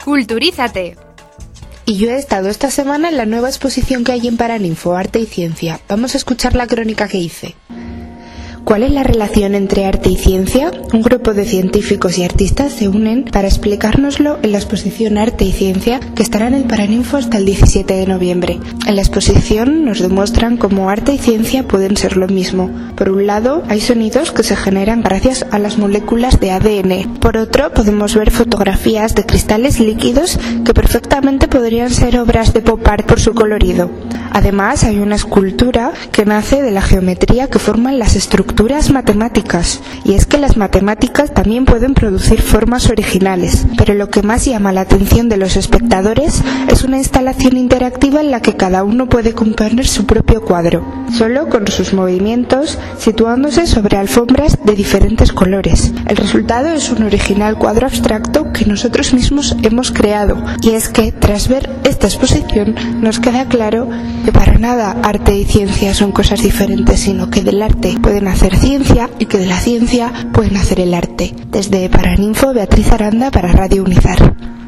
¡Culturízate! Y yo he estado esta semana en la nueva exposición que hay en Paraninfo, Arte y Ciencia. Vamos a escuchar la crónica que hice. ¿Cuál es la relación entre arte y ciencia? Un grupo de científicos y artistas se unen para explicárnoslo en la exposición Arte y Ciencia que estará en el Paraninfo hasta el 17 de noviembre. En la exposición nos demuestran cómo arte y ciencia pueden ser lo mismo. Por un lado, hay sonidos que se generan gracias a las moléculas de ADN. Por otro, podemos ver fotografías de cristales líquidos que perfectamente podrían ser obras de pop art por su colorido. Además, hay una escultura que nace de la geometría que forman las estructuras matemáticas. Y es que las matemáticas también pueden producir formas originales. Pero lo que más llama la atención de los espectadores es una instalación interactiva en la que cada uno puede componer su propio cuadro, solo con sus movimientos, situándose sobre alfombras de diferentes colores. El resultado es un original cuadro abstracto que nosotros mismos hemos creado. Y es que, tras ver esta exposición, nos queda claro que para nada arte y ciencia son cosas diferentes, sino que del arte pueden hacer ciencia y que de la ciencia pueden hacer el arte. Desde Paraninfo, Beatriz Aranda para Radio Unizar.